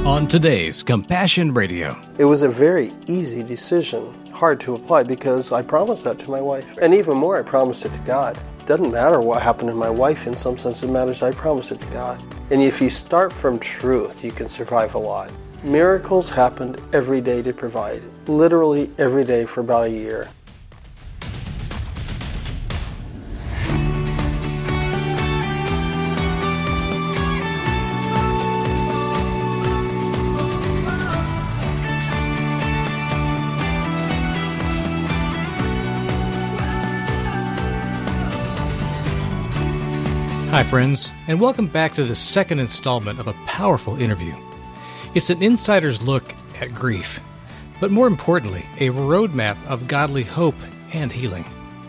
On today's Compassion Radio. It was a very easy decision, hard to apply, because I promised that to my wife. And even more, I promised it to God. It doesn't matter what happened to my wife. In some sense, it matters I promised it to God. And if you start from truth, you can survive a lot. Miracles happened every day to provide, literally every day for about a year. Hi, friends, and welcome back to the second installment of a powerful interview. It's an insider's look at grief, but more importantly, a roadmap of godly hope and healing.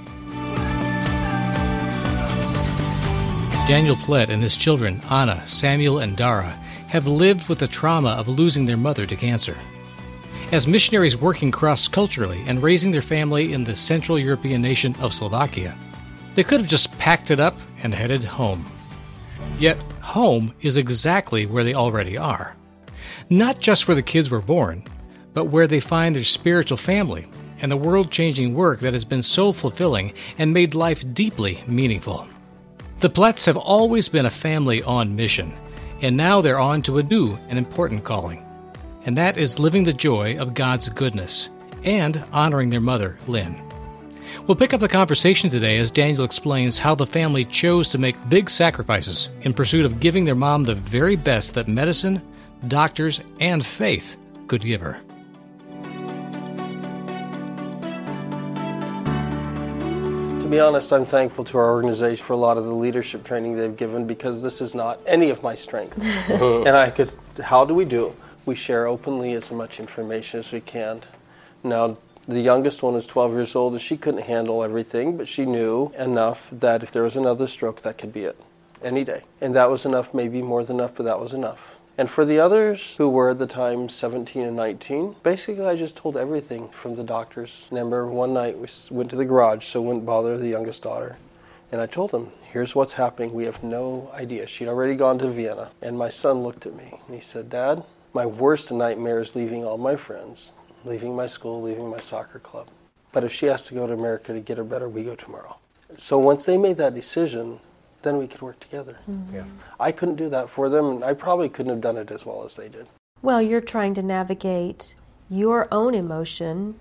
Daniel Plett and his children, Anna, Samuel, and Dara, have lived with the trauma of losing their mother to cancer. As missionaries working cross-culturally and raising their family in the Central European nation of Slovakia, they could have just packed it up and headed home. Yet, home is exactly where they already are. Not just where the kids were born, but where they find their spiritual family and the world-changing work that has been so fulfilling and made life deeply meaningful. The Pletts have always been a family on mission, and now they're on to a new and important calling. And that is living the joy of God's goodness and honoring their mother, Lynn. We'll pick up the conversation today as Daniel explains how the family chose to make big sacrifices in pursuit of giving their mom the very best that medicine, doctors, and faith could give her. To be honest, I'm thankful to our organization for a lot of the leadership training they've given, because this is not any of my strength. And how do we do it? We share openly as much information as we can. Now, the youngest one is 12 years old, and she couldn't handle everything, but she knew enough that if there was another stroke, that could be it, any day. And that was enough, maybe more than enough, but that was enough. And for the others who were at the time 17 and 19, basically I just told everything from the doctors. Remember, one night we went to the garage so it wouldn't bother the youngest daughter. And I told them, here's what's happening. We have no idea. She'd already gone to Vienna. And my son looked at me and he said, Dad, my worst nightmare is leaving all my friends, leaving my school, leaving my soccer club. But if she has to go to America to get her better, we go tomorrow. So once they made that decision, then we could work together. Mm-hmm. Yeah. I couldn't do that for them, and I probably couldn't have done it as well as they did. Well, you're trying to navigate your own emotion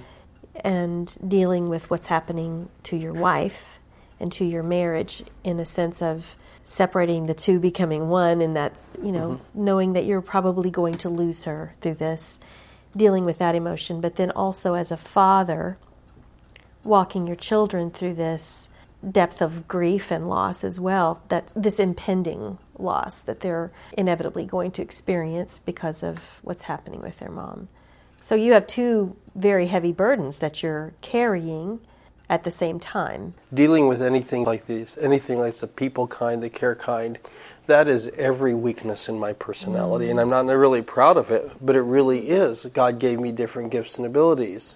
and dealing with what's happening to your wife and to your marriage in a sense of separating the two, becoming one, and that, knowing that you're probably going to lose her through this, dealing with that emotion, but then also as a father, walking your children through this depth of grief and loss as well, that this impending loss that they're inevitably going to experience because of what's happening with their mom. So you have two very heavy burdens that you're carrying at the same time. Dealing with anything like these, anything like the people kind, the care kind, that is every weakness in my personality. And I'm not really proud of it, but it really is. God gave me different gifts and abilities.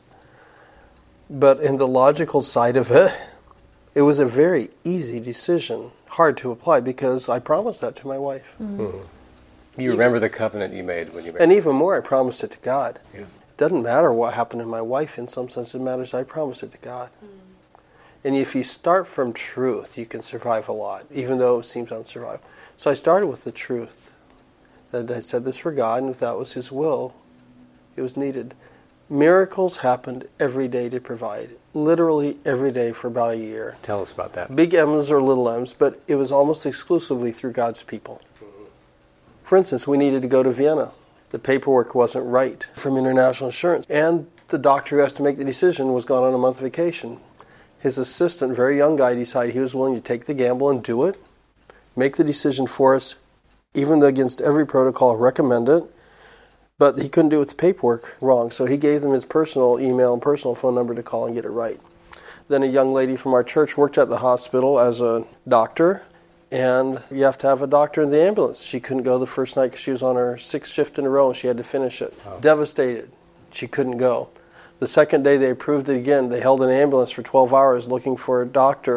But in the logical side of it, it was a very easy decision, hard to apply, because I promised that to my wife. Mm-hmm. You remember the covenant you made when you married? And even more, I promised it to God. Yeah. It doesn't matter what happened to my wife. In some sense, it matters I promised it to God. And if you start from truth, you can survive a lot, even though it seems unsurvivable. So I started with the truth. That I said this for God, and if that was His will, it was needed. Miracles happened every day to provide, literally every day for about a year. Tell us about that. Big M's or little M's, but it was almost exclusively through God's people. For instance, we needed to go to Vienna. The paperwork wasn't right from international insurance, and the doctor who has to make the decision was gone on a month vacation. His assistant, very young guy, decided he was willing to take the gamble and do it, make the decision for us, even though against every protocol, recommend it. But he couldn't do it with the paperwork wrong, so he gave them his personal email and personal phone number to call and get it right. Then a young lady from our church worked at the hospital as a doctor, and you have to have a doctor in the ambulance. She couldn't go the first night because she was on her 6th shift in a row and she had to finish it. Oh. Devastated. She couldn't go. The second day they approved it again. They held an ambulance for 12 hours looking for a doctor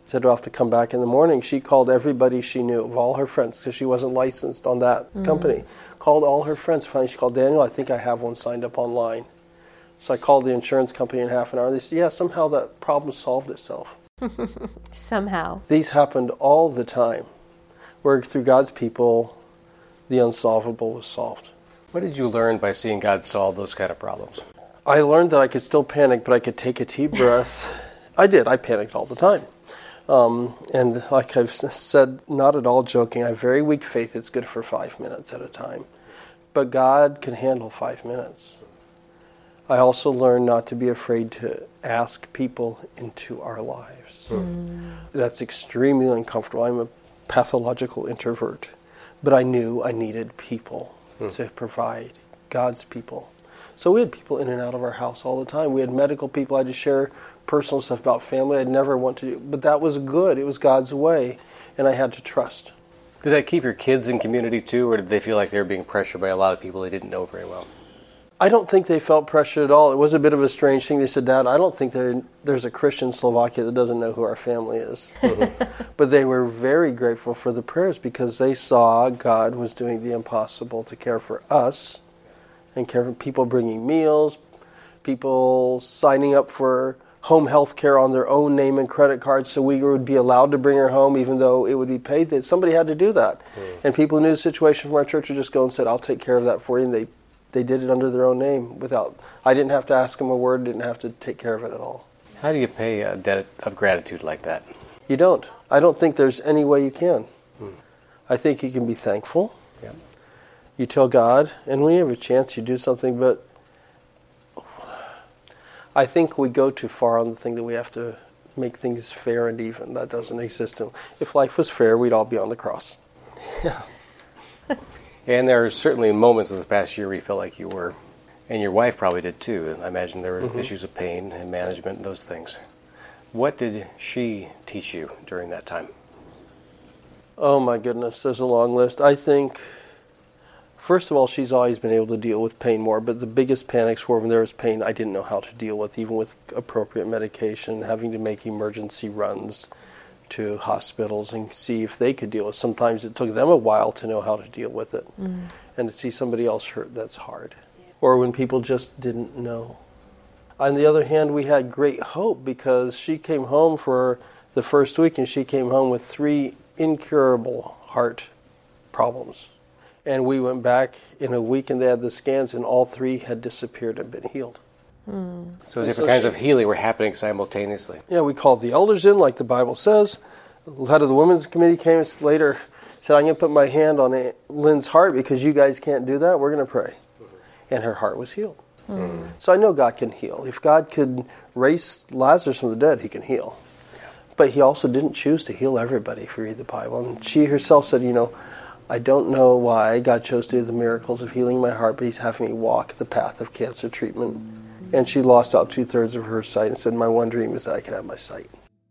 said we'll have to come back in the morning. She called everybody she knew, of all her friends, because she wasn't licensed on that company. Called all her friends. Finally, she called Daniel. I think I have one signed up online. So I called the insurance company in half an hour. They said, yeah, somehow that problem solved itself. Somehow. These happened all the time, where through God's people, the unsolvable was solved. What did you learn by seeing God solve those kind of problems? I learned that I could still panic, but I could take a deep breath. I did. I panicked all the time. And like I've said, not at all joking, I have very weak faith. It's good for 5 minutes at a time. But God can handle 5 minutes. I also learned not to be afraid to ask people into our lives. That's extremely uncomfortable. I'm a pathological introvert. But I knew I needed people to provide, God's people. So we had people in and out of our house all the time. We had medical people. I had to share personal stuff about family I'd never want to do. But that was good. It was God's way, and I had to trust. Did that keep your kids in community too, or did they feel like they were being pressured by a lot of people they didn't know very well? I don't think they felt pressured at all. It was a bit of a strange thing. They said, Dad, I don't think there's a Christian in Slovakia that doesn't know who our family is. But they were very grateful for the prayers because they saw God was doing the impossible to care for us and care for people bringing meals, people signing up for home health care on their own name and credit cards so we would be allowed to bring her home even though it would be paid. That somebody had to do that. And people who knew the situation from our church would just go and said, I'll take care of that for you. And they did it under their own name without, I didn't have to ask them a word, didn't have to take care of it at all. How do you pay a debt of gratitude like that? You don't. I don't think there's any way you can. I think you can be thankful. Yeah. You tell God, and when you have a chance, you do something, but I think we go too far on the thing that we have to make things fair and even. That doesn't exist. If life was fair, we'd all be on the cross. Yeah. And there are certainly moments in this past year where you felt like you were, and your wife probably did too. I imagine there were issues of pain and management and those things. What did she teach you during that time? Oh my goodness, there's a long list. I think, first of all, she's always been able to deal with pain more, but the biggest panics were when there was pain I didn't know how to deal with, even with appropriate medication, having to make emergency runs to hospitals and see if they could deal with it. Sometimes it took them a while to know how to deal with it. And to see somebody else hurt, that's hard. Or when people just didn't know. On the other hand, we had great hope because she came home for the first week and she came home with 3 incurable heart problems. And we went back in a week and they had the scans and all 3 had disappeared and been healed. So different kinds of healing were happening simultaneously. Yeah, we called the elders in, like the Bible says. The head of the women's committee came later, said, I'm going to put my hand on Lynn's heart because you guys can't do that. We're going to pray. And her heart was healed. So I know God can heal. If God could raise Lazarus from the dead, he can heal. But he also didn't choose to heal everybody, if you read the Bible. And she herself said, I don't know why God chose to do the miracles of healing my heart, but he's having me walk the path of cancer treatment. And she lost out 2/3 of her sight and said, my one dream is that I can have my sight.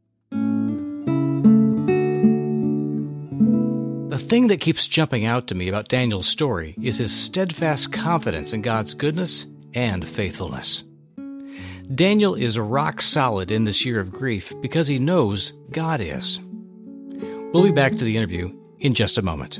The thing that keeps jumping out to me about Daniel's story is his steadfast confidence in God's goodness and faithfulness. Daniel is rock solid in this year of grief because he knows God is. We'll be back to the interview in just a moment.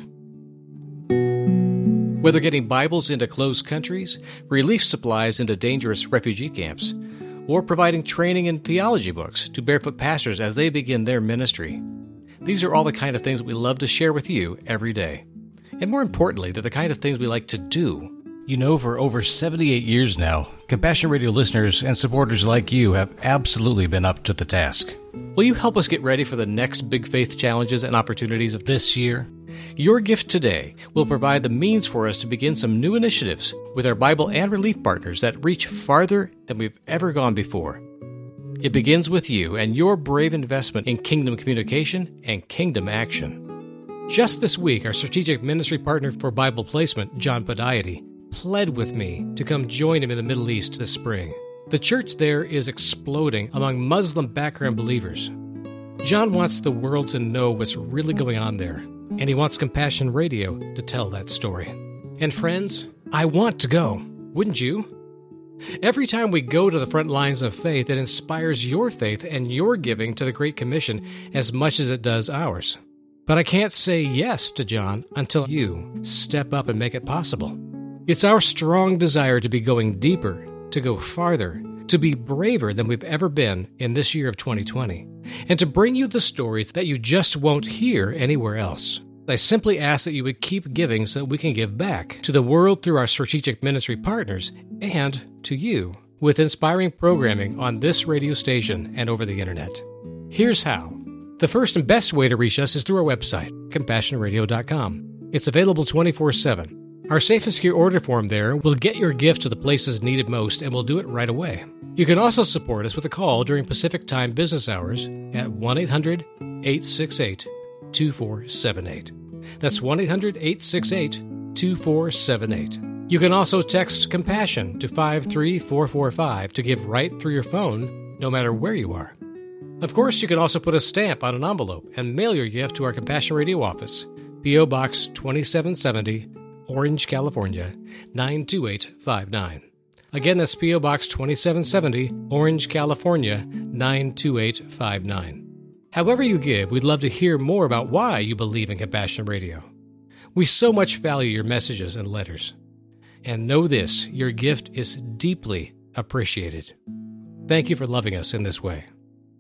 Whether getting Bibles into closed countries, relief supplies into dangerous refugee camps, or providing training in theology books to barefoot pastors as they begin their ministry, these are all the kind of things that we love to share with you every day. And more importantly, they're the kind of things we like to do. For over 78 years now, Compassion Radio listeners and supporters like you have absolutely been up to the task. Will you help us get ready for the next big faith challenges and opportunities of this year? Your gift today will provide the means for us to begin some new initiatives with our Bible and relief partners that reach farther than we've ever gone before. It begins with you and your brave investment in kingdom communication and kingdom action. Just this week, our strategic ministry partner for Bible placement, John Podiety, pled with me to come join him in the Middle East this spring. The church there is exploding among Muslim background believers. John wants the world to know what's really going on there, and he wants Compassion Radio to tell that story. And friends, I want to go. Wouldn't you? Every time we go to the front lines of faith, it inspires your faith and your giving to the Great Commission as much as it does ours. But I can't say yes to John until you step up and make it possible. It's our strong desire to be going deeper, to go farther, to be braver than we've ever been in this year of 2020, and to bring you the stories that you just won't hear anywhere else. I simply ask that you would keep giving so that we can give back to the world through our strategic ministry partners and to you with inspiring programming on this radio station and over the internet. Here's how. The first and best way to reach us is through our website, CompassionRadio.com. It's available 24/7. Our safe and secure order form there will get your gift to the places needed most, and we'll do it right away. You can also support us with a call during Pacific Time business hours at 1-800-868-2478. That's 1-800-868-2478. You can also text Compassion to 53445 to give right through your phone, no matter where you are. Of course, you can also put a stamp on an envelope and mail your gift to our Compassion Radio office, P.O. Box 2770, Orange, California, 92859. Again, that's P.O. Box 2770, Orange, California, 92859. However you give, we'd love to hear more about why you believe in Compassion Radio. We so much value your messages and letters. And know this, your gift is deeply appreciated. Thank you for loving us in this way.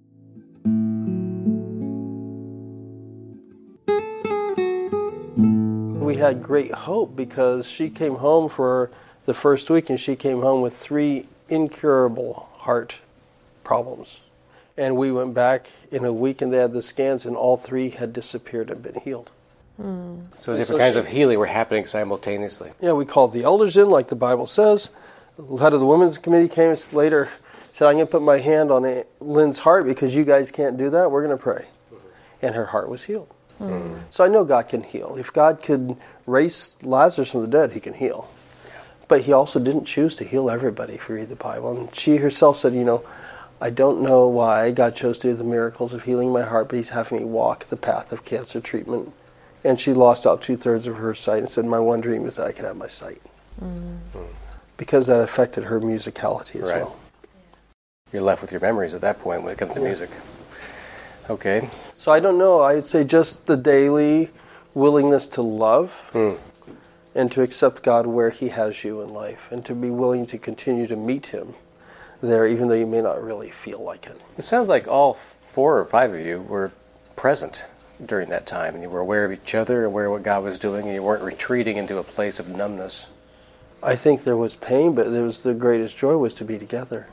We had great hope because she came home for the first week, and she came home with 3 incurable heart problems. And we went back in a week, and they had the scans, and all 3 had disappeared and been healed. So different kinds of healing were happening simultaneously. Yeah, we called the elders in, like the Bible says. The head of the women's committee came later, said, I'm going to put my hand on Lynn's heart because you guys can't do that. We're going to pray. And her heart was healed. So I know God can heal. If God could raise Lazarus from the dead, he can heal. But he also didn't choose to heal everybody, if you read the Bible. And she herself said, I don't know why God chose to do the miracles of healing my heart, but he's having me walk the path of cancer treatment. And she lost out 2/3 of her sight and said, my one dream is that I could have my sight. Because that affected her musicality as well. You're left with your memories at that point when it comes to music. Okay. So I don't know. I'd say just the daily willingness to love and to accept God where he has you in life and to be willing to continue to meet him there even though you may not really feel like it. It sounds like all 4 or 5 of you were present during that time, and you were aware of each other, aware of what God was doing, and you weren't retreating into a place of numbness. I think there was pain, but there was the greatest joy was to be together.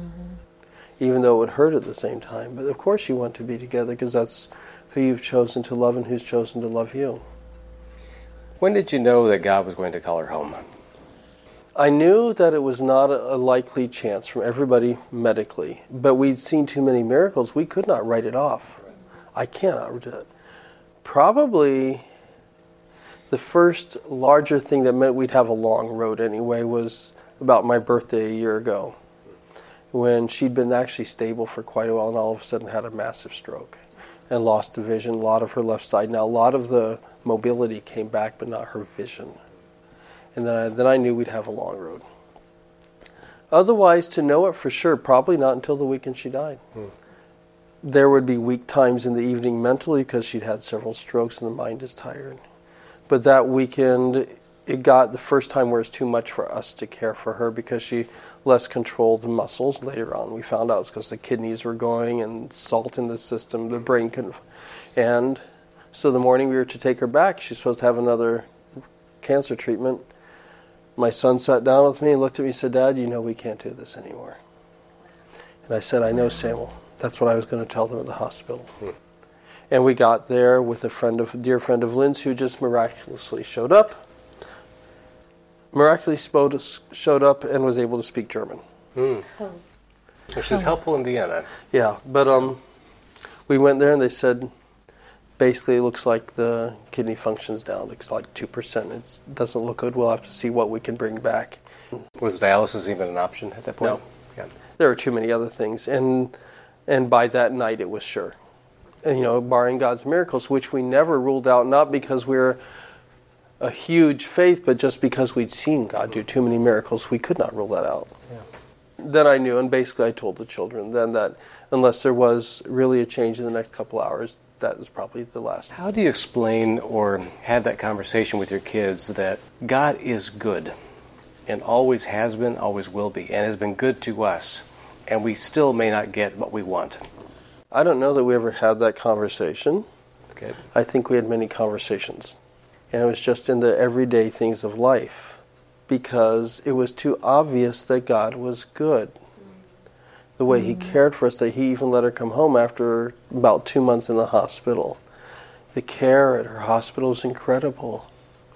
Even though it would hurt at the same time. But of course you want to be together because that's who you've chosen to love and who's chosen to love you. When did you know that God was going to call her home? I knew that it was not a likely chance from everybody medically, but we'd seen too many miracles. We could not write it off. I cannot do it. Probably the first larger thing that meant we'd have a long road anyway was about my birthday a year ago, when she'd been actually stable for quite a while and all of a sudden had a massive stroke and lost the vision, a lot of her left side. Now, a lot of the mobility came back, but not her vision. And then I knew we'd have a long road. Otherwise, to know it for sure, probably not until the weekend she died. There would be weak times in the evening mentally because she'd had several strokes and the mind is tired. But that weekend, it got the first time where it's too much for us to care for her because she less controlled the muscles. Later on, we found out it's because the kidneys were going and salt in the system, the brain couldn't. And so the morning we were to take her back, she's supposed to have another cancer treatment. My son sat down with me and looked at me and said, Dad, you know we can't do this anymore. And I said, I know, Samuel. That's what I was going to tell them at the hospital. And we got there with a dear friend of Lynn's who just miraculously showed up. Showed up and was able to speak German. Which is helpful in Vienna. Yeah, but we went there and they said, basically it looks like the kidney function's down. It's like 2%. It doesn't look good. We'll have to see what we can bring back. Was dialysis even an option at that point? No. Yeah. There were too many other things. And by that night it was sure. And, barring God's miracles, which we never ruled out, not because we're a huge faith, but just because we'd seen God do too many miracles, we could not rule that out. Yeah. Then I knew, and basically I told the children then that unless there was really a change in the next couple hours, that was probably the last. How do you explain or have that conversation with your kids that God is good and always has been, always will be, and has been good to us, and we still may not get what we want? I don't know that we ever had that conversation. Okay. I think we had many conversations. And it was just in the everyday things of life, because it was too obvious that God was good. The way He cared for us, that He even let her come home after about 2 months in the hospital. The care at her hospital was incredible.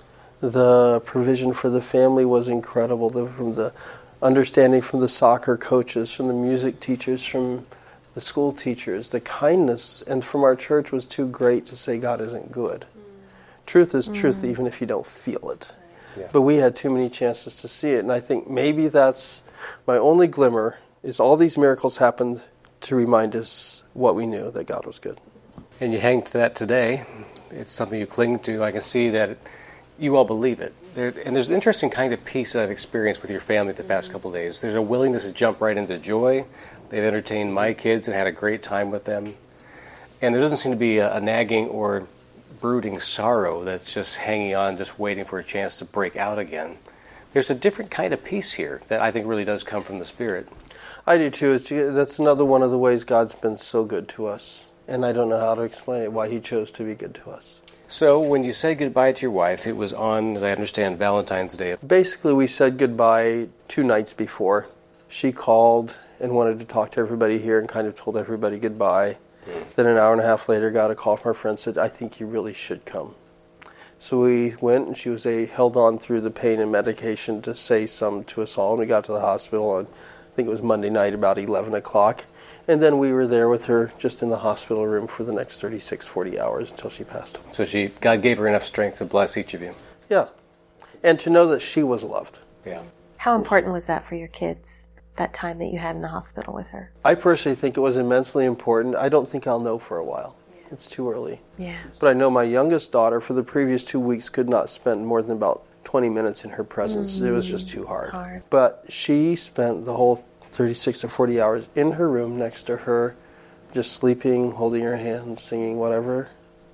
The provision for the family was incredible. From the understanding from the soccer coaches, from the music teachers, from the school teachers, the kindness, and from our church was too great to say God isn't good. Truth is truth, even if you don't feel it. Yeah. But we had too many chances to see it, and I think maybe that's my only glimmer, is all these miracles happened to remind us what we knew, that God was good. And you hang to that today. It's something you cling to. I can see that you all believe it. And there's an interesting kind of peace that I've experienced with your family the past couple of days. There's a willingness to jump right into joy. They've entertained my kids and had a great time with them. And there doesn't seem to be a nagging or brooding sorrow that's just hanging on, just waiting for a chance to break out again. There's a different kind of peace here that I think really does come from the Spirit. I do too. That's another one of the ways God's been so good to us. And I don't know how to explain it, why He chose to be good to us. So when you said goodbye to your wife, it was on, as I understand, Valentine's Day. Basically, we said goodbye 2 nights before. She called and wanted to talk to everybody here and kind of told everybody goodbye. Then an hour and a half later, got a call from her friend, said, I think you really should come. So we went, and she was held on through the pain and medication to say something to us all. And we got to the hospital on, I think it was Monday night, about 11 o'clock. And then we were there with her just in the hospital room for the next 36, 40 hours until she passed away. So God gave her enough strength to bless each of you. Yeah. And to know that she was loved. Yeah. How important was that for your kids, that time that you had in the hospital with her? I personally think it was immensely important. I don't think I'll know for a while. It's too early. Yeah. But I know my youngest daughter, for the previous 2 weeks, could not spend more than about 20 minutes in her presence. It was just too hard. But she spent the whole 36 to 40 hours in her room next to her, just sleeping, holding her hand, singing, whatever.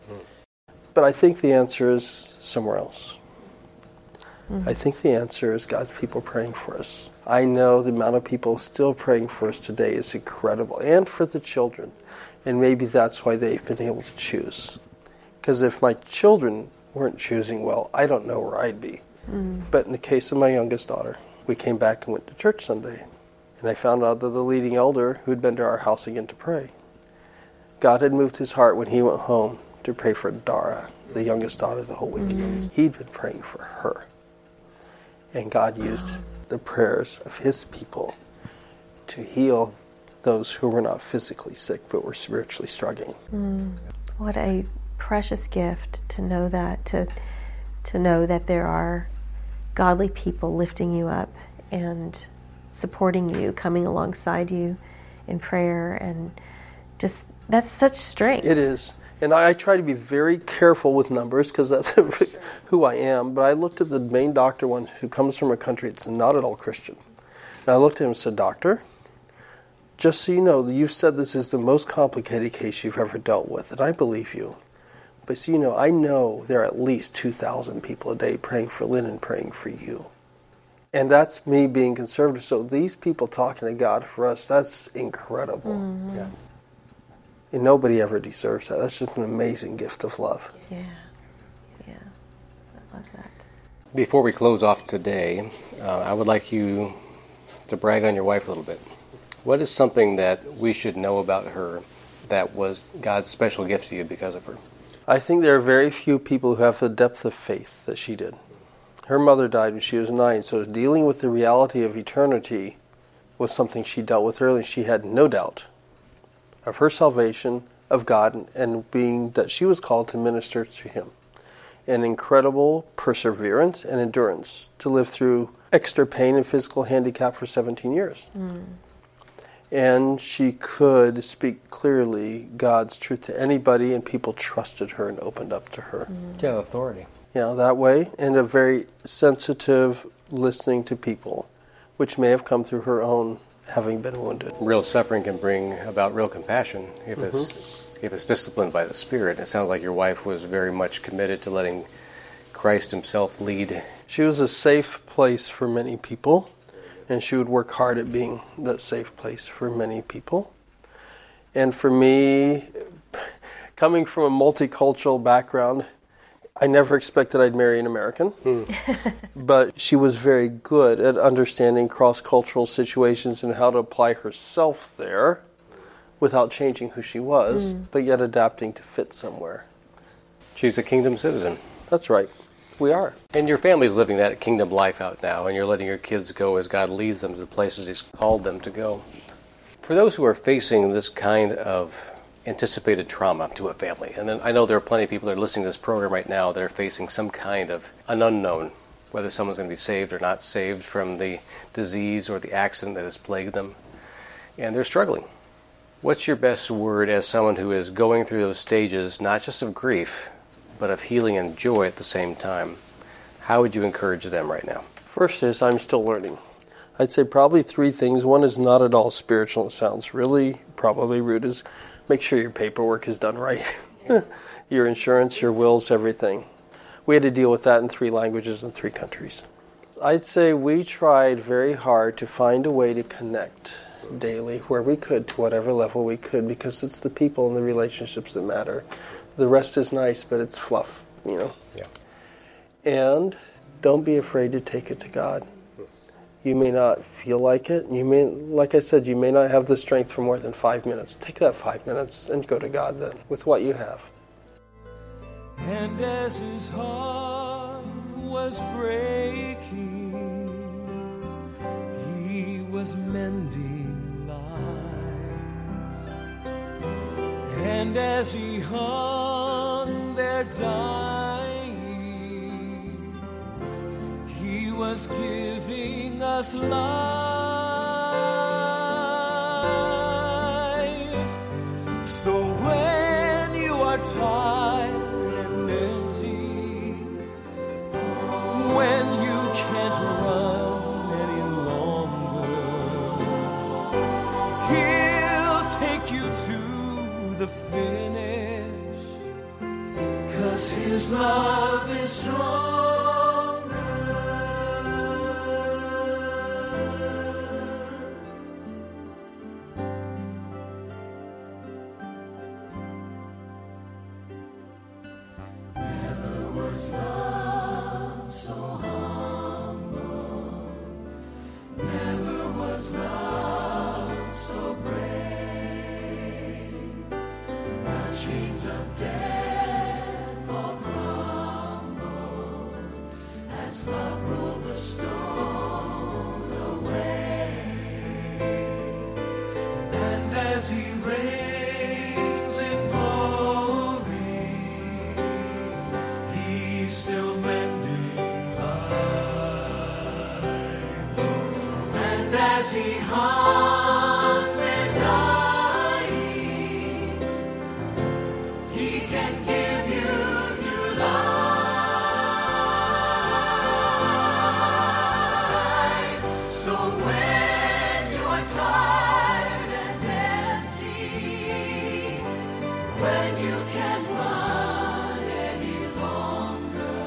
But I think the answer is somewhere else. I think the answer is God's people praying for us. I know the amount of people still praying for us today is incredible, and for the children. And maybe that's why they've been able to choose. Because if my children weren't choosing well, I don't know where I'd be. But in the case of my youngest daughter, we came back and went to church Sunday. And I found out that the leading elder, who'd been to our house again to pray, God had moved his heart when he went home to pray for Dara, the youngest daughter, the whole week. He'd been praying for her. And God used the prayers of his people to heal those who were not physically sick but were spiritually struggling. What a precious gift to know that, to know that there are godly people lifting you up and supporting you, coming alongside you in prayer, and just, that's such strength. It is. And I try to be very careful with numbers because that's who I am. But I looked at the main doctor one who comes from a country that's not at all Christian. And I looked at him and said, Doctor, just so you know, you've said this is the most complicated case you've ever dealt with, and I believe you. But so you know, I know there are at least 2,000 people a day praying for Lynn and praying for you. And that's me being conservative. So these people talking to God for us, that's incredible. Yeah. And nobody ever deserves that. That's just an amazing gift of love. Yeah. I love that. Before we close off today, I would like you to brag on your wife a little bit. What is something that we should know about her that was God's special gift to you because of her? I think there are very few people who have the depth of faith that she did. Her mother died when she was 9, so dealing with the reality of eternity was something she dealt with early. She had no doubt of her salvation, of God, and being that she was called to minister to Him. An incredible perseverance and endurance to live through extra pain and physical handicap for 17 years. And she could speak clearly God's truth to anybody, and people trusted her and opened up to her. Yeah, authority. that way, and a very sensitive listening to people, which may have come through her own having been wounded. Real suffering can bring about real compassion if it's disciplined by the Spirit. It sounds like your wife was very much committed to letting Christ himself lead. She was a safe place for many people, and she would work hard at being that safe place for many people. And for me, coming from a multicultural background, I never expected I'd marry an American. But she was very good at understanding cross-cultural situations and how to apply herself there without changing who she was, but yet adapting to fit somewhere. She's a kingdom citizen. That's right. We are. And your family's living that kingdom life out now, and you're letting your kids go as God leads them to the places he's called them to go. For those who are facing this kind of anticipated trauma to a family, and then I know there are plenty of people that are listening to this program right now that are facing some kind of an unknown, whether someone's going to be saved or not saved from the disease or the accident that has plagued them, and they're struggling. What's your best word as someone who is going through those stages, not just of grief, but of healing and joy at the same time? How would you encourage them right now? First is, I'm still learning. I'd say probably 3 things. One is not at all spiritual. It sounds really probably rude. Is make sure your paperwork is done right. Your insurance, your wills, everything. We had to deal with that in 3 languages in 3 countries. I'd say we tried very hard to find a way to connect daily where we could to whatever level we could, because it's the people and the relationships that matter. The rest is nice, but it's fluff, Yeah. And don't be afraid to take it to God. You may not feel like it. You may, like I said, you may not have the strength for more than 5 minutes. Take that 5 minutes and go to God then with what you have. And as his heart was breaking, he was mending lives. And as he hung there dying, he was giving us life. So when you are tired and empty, when you can't run any longer, he'll take you to the finish, 'cause his love is strong. As he reigns in glory, he's still mending lives. And as he hung there dying, he can give you new life. So when you are tired, when you can't run any longer,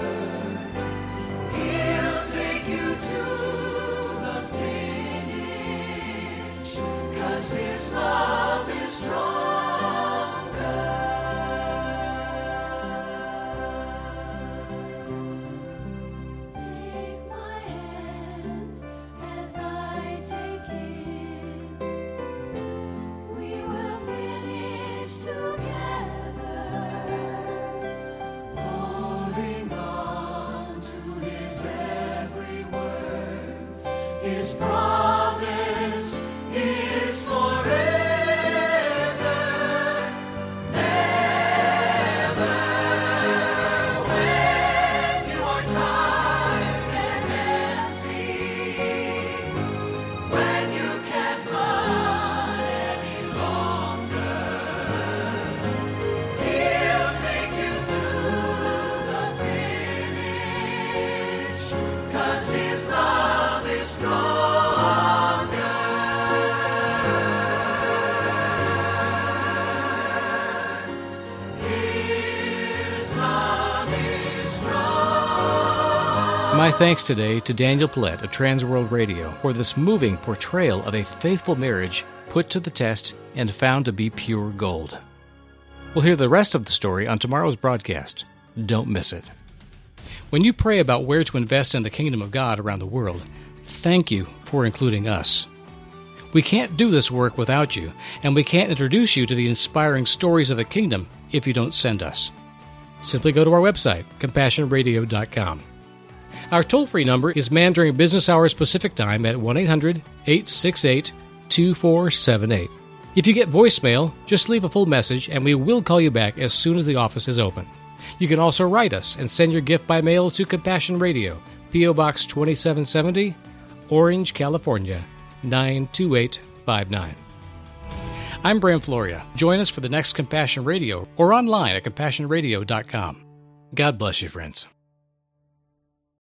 he'll take you to the finish, 'cause his love is stronger. Take my hand as I take his. We will finish together, holding on to his every word. His promise is forever, never. When you are tired and empty, when you can't run any longer, he'll take you to the finish. My thanks today to Daniel Paulette of Transworld Radio for this moving portrayal of a faithful marriage put to the test and found to be pure gold. We'll hear the rest of the story on tomorrow's broadcast. Don't miss it. When you pray about where to invest in the kingdom of God around the world, thank you for including us. We can't do this work without you, and we can't introduce you to the inspiring stories of the kingdom if you don't send us. Simply go to our website, CompassionRadio.com. Our toll-free number is manned during business hours Pacific Time at 1-800-868-2478. If you get voicemail, just leave a full message and we will call you back as soon as the office is open. You can also write us and send your gift by mail to Compassion Radio, P.O. Box 2770, Orange, California, 92859. I'm Bram Floria. Join us for the next Compassion Radio or online at CompassionRadio.com. God bless you, friends.